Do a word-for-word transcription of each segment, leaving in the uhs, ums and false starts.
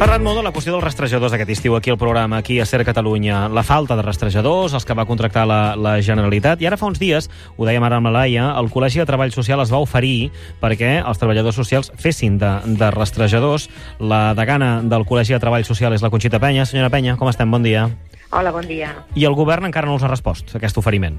parlat molt de la qüestió dels rastrejadors aquest estiu aquí al programa, aquí a Ser Catalunya. La falta de rastrejadors, els que va contractar la, la Generalitat. I ara fa uns dies, ho dèiem ara amb la Laia, el Col·legi de Treball Social es va oferir perquè els treballadors socials fessin de, de rastrejadors. La degana del Col·legi de Treball Social és la Conxita Penya. Senyora Penya, com estem? Bon dia. Hola, bon dia. I el govern encara no els ha respost, a aquest oferiment?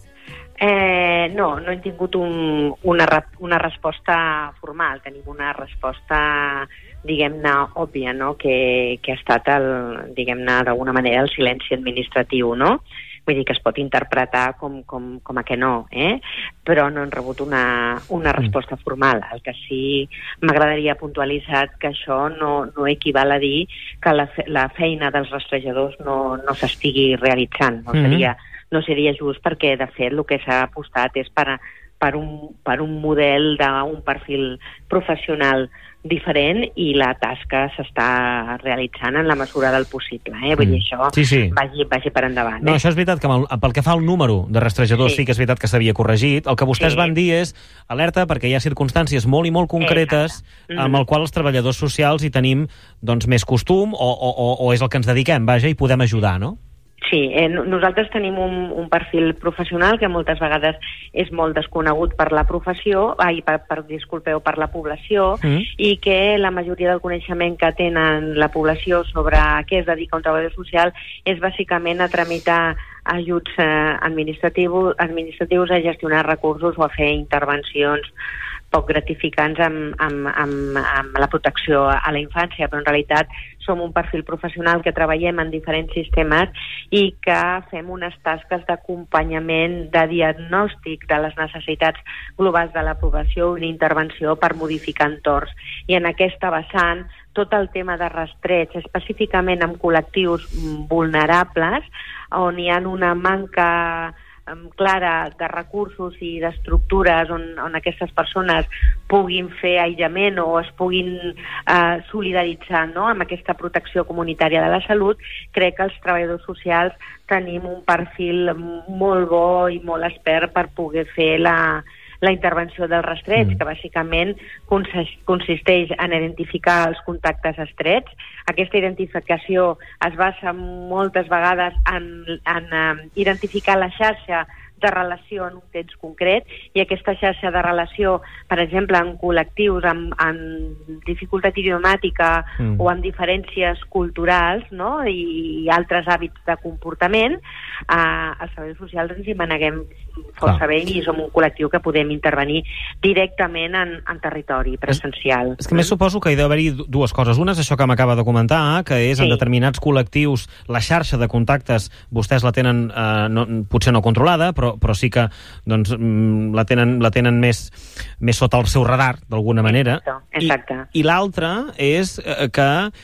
Eh, no, no hem tingut un, una, una resposta formal. Tenim una resposta, diguem-ne, òbvia, no? que, que ha estat, el, diguem-ne, d'alguna manera, el silenci administratiu, no? Vull dir que es pot interpretar com, com, com a que no, eh? Però no hem rebut una, una resposta formal. El que sí m'agradaria puntualitzar que això no, no equival a dir que la, fe, la feina dels rastrejadors no, no s'estigui realitzant. No seria, no seria just perquè, de fet, el que s'ha apostat és per, per, un, per un model d'un perfil professional diferent i la tasca s'està realitzant en la mesura del possible. Eh? Vull dir, això sí, sí. Vagi, vagi per endavant. No, eh? això és veritat que el, pel que fa al número de rastrejadors sí, sí que és veritat que s'havia corregit. El que vostès sí. van dir és alerta perquè hi ha circumstàncies molt i molt concretes Exacte. amb el qual els treballadors socials hi tenim doncs, més costum o, o, o és el que ens dediquem, vaja, i podem ajudar, no? Sí, eh, nosaltres tenim un, un perfil professional que moltes vegades és molt desconegut per la professió, ai, per, per, disculpeu, per la població, mm. i que la majoria del coneixement que tenen la població sobre a què es dedica un treballador social és bàsicament a tramitar ajuts eh, administratius, administratius, a gestionar recursos o a fer intervencions poc gratificants amb, amb, amb, amb la protecció a la infància, però en realitat som un perfil professional que treballem en diferents sistemes i que fem unes tasques d'acompanyament, de diagnòstic de les necessitats globals de la població, una intervenció per modificar entorns. I en aquesta vessant, tot el tema de rastreig, específicament amb col·lectius vulnerables, on hi ha una manca clara de recursos i d'estructures on, on aquestes persones puguin fer aïllament o es puguin eh, solidaritzar, no?, amb aquesta protecció comunitària de la salut, crec que els treballadors socials tenim un perfil molt bo i molt expert per poder fer la, la intervenció del rastreig, mm. que bàsicament consisteix en identificar els contactes estrets. Aquesta identificació es basa moltes vegades en, en um, identificar la xarxa de relació en un temps concret, i aquesta xarxa de relació, per exemple, en col·lectius amb, amb dificultat idiomàtica mm. o amb diferències culturals, no?, i, i altres hàbits de comportament, eh, els treballadors socials ens hi maneguem força bé i som un col·lectiu que podem intervenir directament en, en territori presencial. És, és que més suposo que hi ha d'haver-hi dues coses. Una és això que m'acaba de comentar, que és sí. en determinats col·lectius la xarxa de contactes vostès la tenen eh, no, potser no controlada, però però sí que doncs, la tenen, la tenen més, més sota el seu radar, d'alguna manera. Exacte. Exacte. I, i l'altra és que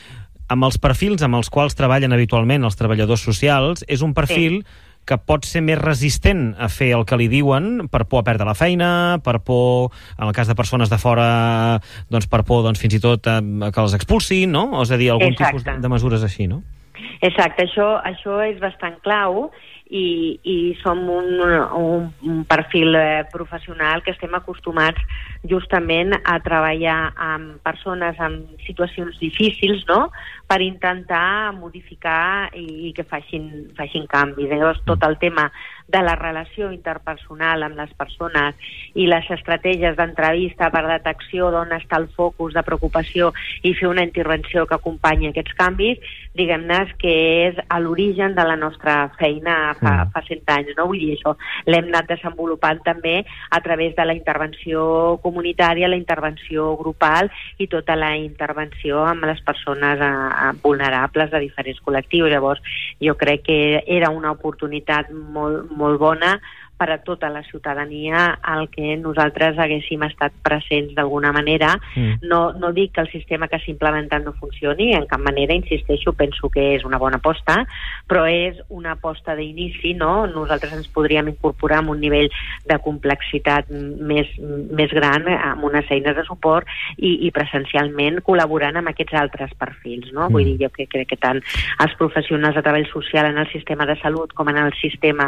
amb els perfils amb els quals treballen habitualment els treballadors socials, és un perfil sí. que pot ser més resistent a fer el que li diuen per por a perdre la feina, per por, en el cas de persones de fora, doncs per por doncs, fins i tot a, a que els expulsin, no? És a dir, algun Exacte. tipus de, de mesures així, no? Exacte, això, això és bastant clau. I, i som un, un, un perfil eh, professional que estem acostumats justament a treballar amb persones en situacions difícils, no?, per intentar modificar i, i que facin, facin canvis. Llavors, tot el tema de la relació interpersonal amb les persones i les estratègies d'entrevista per detecció d'on està el focus de preocupació i fer una intervenció que acompanyi aquests canvis, diguem-ne que és a l'origen de la nostra feina fa, fa cent anys, no? Vull dir, això l'hem anat desenvolupant també a través de la intervenció comunitària, la intervenció grupal i tota la intervenció amb les persones a, a vulnerables de diferents col·lectius. Llavors, jo crec que era una oportunitat molt, molt bona per a tota la ciutadania al que nosaltres haguéssim estat presents d'alguna manera. Mm. No, no dic que el sistema que s'ha implementat no funcioni, en cap manera, insisteixo, penso que és una bona aposta, però és una aposta d'inici, no? Nosaltres ens podríem incorporar amb un nivell de complexitat més, més gran, amb unes eines de suport i, i presencialment col·laborant amb aquests altres perfils, no? Mm. Vull dir, jo crec que tant els professionals de treball social en el sistema de salut com en el sistema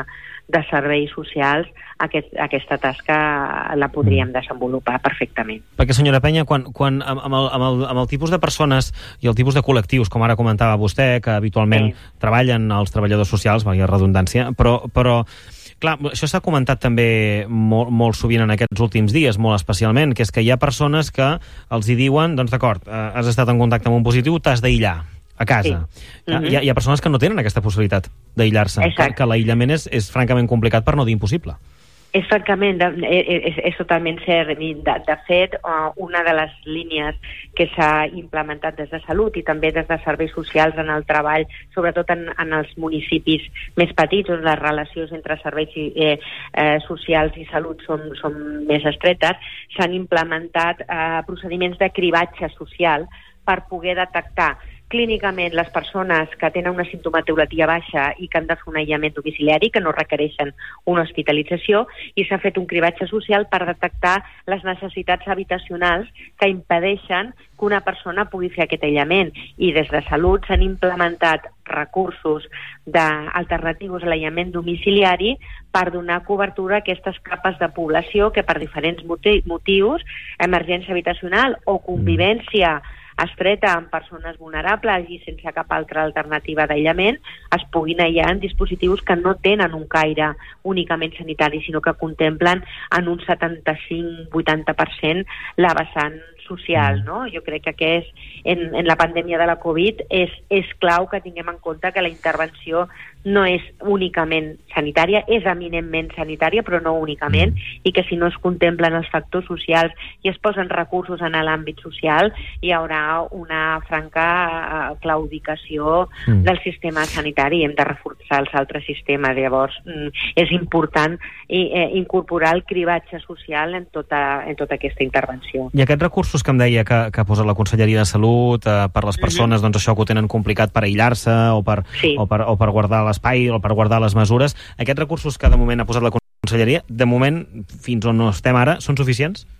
de serveis socials, aquest, aquesta tasca la podríem desenvolupar perfectament. Perquè, senyora Penya, quan, quan amb, el, amb, el, amb el tipus de persones i el tipus de col·lectius, com ara comentava vostè, que habitualment sí. treballen els treballadors socials, valgui la redundància, però, però clar, això s'ha comentat també molt, molt sovint en aquests últims dies, molt especialment, que és que hi ha persones que els hi diuen, doncs d'acord, eh, has estat en contacte amb un positiu, t'has d'aïllar a casa. Sí. Mm-hmm. hi, ha, hi ha persones que no tenen aquesta possibilitat d'aïllar-se, que, que l'aïllament és, és francament complicat, per no dir impossible. És francament, és, és totalment cert. De, de fet, una de les línies que s'ha implementat des de Salut i també des de serveis socials en el treball, sobretot en, en els municipis més petits, on les relacions entre serveis eh, eh, socials i salut són, són més estretes, s'han implementat eh, procediments de cribatge social per poder detectar clínicament les persones que tenen una simptomatologia baixa i que han de fer un aïllament domiciliari, que no requereixen una hospitalització, i s'ha fet un cribatge social per detectar les necessitats habitacionals que impedeixen que una persona pugui fer aquest aïllament. I des de Salut s'han implementat recursos alternatius a l'aïllament domiciliari per donar cobertura a aquestes capes de població que per diferents motius, emergència habitacional o convivència estreta amb persones vulnerables i sense cap altra alternativa d'aïllament, es puguin aïllar en dispositius que no tenen un caire únicament sanitari, sinó que contemplen en un setanta-cinc a vuitanta per cent la vessant social, no? Jo crec que aquest, en, en la pandèmia de la Covid és, és clau que tinguem en compte que la intervenció no és únicament sanitària, és eminentment sanitària, però no únicament, i que si no es contemplen els factors socials i es posen recursos en l'àmbit social, hi haurà una franca claudicació mm. del sistema sanitari. Hem de reforçar els altres sistemes. Llavors, és important eh, incorporar el cribatge social en tota, en tota aquesta intervenció. I aquests recursos que em deia que, que posa la Conselleria de Salut eh, per les persones, mm-hmm. doncs això que ho tenen complicat per aïllar-se o per, sí. o per, o per guardar l'espai o per guardar les mesures, aquests recursos que de moment ha posat la Conselleria, de moment, fins on no estem ara, són suficients?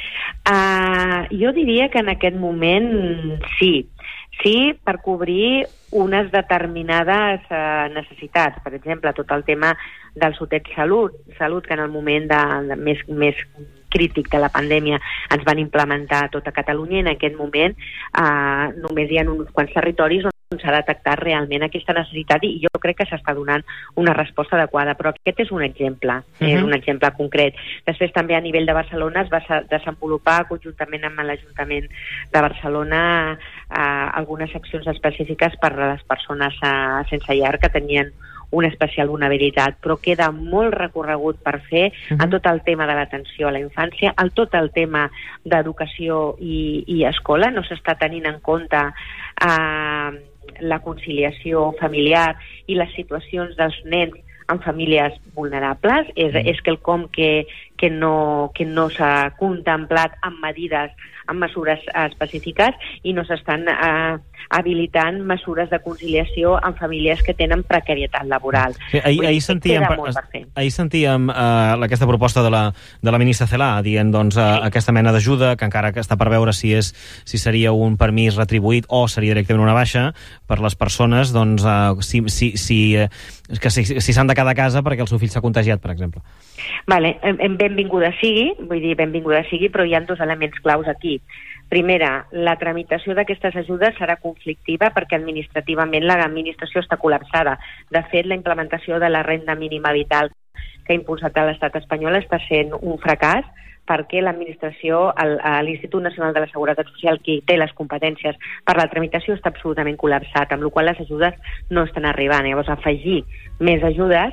Uh, jo diria que en aquest moment sí. Sí, per cobrir unes determinades uh, necessitats. Per exemple, tot el tema del Sotet Salut, Salut que en el moment de, de més, més crític de la pandèmia ens van implementar a tota Catalunya, i en aquest moment uh, només hi ha uns quants territoris on s'ha detectat realment aquesta necessitat, i jo crec que s'està donant una resposta adequada, però aquest és un exemple, uh-huh. és un exemple concret. Després també a nivell de Barcelona es va desenvolupar conjuntament amb l'Ajuntament de Barcelona eh, algunes accions específiques per a les persones eh, sense llar que tenien una especial vulnerabilitat, però queda molt recorregut per fer uh-huh. en tot el tema de l'atenció a la infància, en tot el tema d'educació i, i escola. No s'està tenint en compte eh, la conciliació familiar i les situacions dels nens en famílies vulnerables. És, és quelcom que, que no, que no s'ha contemplat amb medides, amb mesures específiques, i no s'estan eh, habilitant mesures de conciliació en famílies que tenen precarietat laboral. Sí, ahir, ahir sentíem, ahir sentíem uh, aquesta proposta de la, de la ministra Celaá dient doncs, uh, sí. aquesta mena d'ajuda, que encara que està per veure si, és, si seria un permís retribuït o seria directament una baixa per les persones, doncs, uh, si, si, si, uh, que si, si s'han de quedar a casa perquè el seu fill s'ha contagiat, per exemple. Vale, benvinguda sigui, vull dir, benvinguda sigui, però hi ha dos elements claus aquí. Primera, la tramitació d'aquestes ajudes serà conflictiva perquè administrativament l'administració està col·lapsada. De fet, la implementació de la renda mínima vital que ha impulsat l'estat espanyol està sent un fracàs perquè l'administració, l'Institut Nacional de la Seguretat Social, que té les competències per la tramitació, està absolutament col·lapsat, amb la qual cosa les ajudes no estan arribant. Llavors, afegir més ajudes,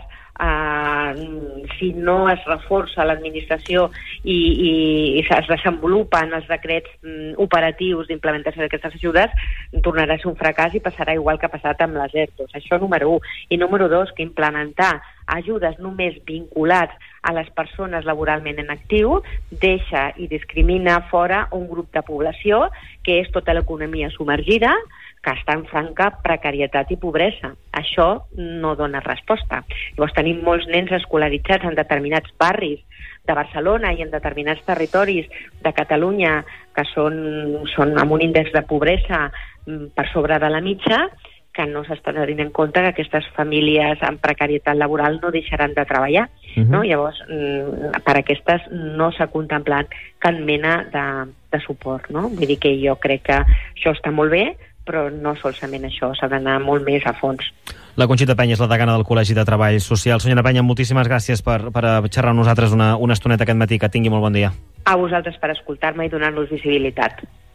Uh, si no es reforça l'administració i, i, i es desenvolupen els decrets um, operatius d'implementació d'aquestes ajudes, tornarà a ser un fracàs i passarà igual que ha passat amb les ERTOs. Això número un. I número dos, que implementar ajudes només vinculats a les persones laboralment en actiu deixa i discrimina fora un grup de població que és tota l'economia submergida, que està en franca precarietat i pobresa. Això no dona resposta. Llavors tenim molts nens escolaritzats en determinats barris de Barcelona i en determinats territoris de Catalunya que són, són amb un índex de pobresa per sobre de la mitja, que no s'està tenint en compte que aquestes famílies amb precarietat laboral no deixaran de treballar. Uh-huh. No? Llavors, per aquestes no s'ha contemplat cap mena de, de suport. No? Vull dir que jo crec que això està molt bé, però no solament això, s'ha d'anar molt més a fons. La Conxita Penya és la degana del Col·legi de Treball Social. Senyora Penya, moltíssimes gràcies per, per xerrar amb nosaltres una, una estoneta aquest matí. Que tingui molt bon dia. A vosaltres per escoltar-me i donar-nos visibilitat.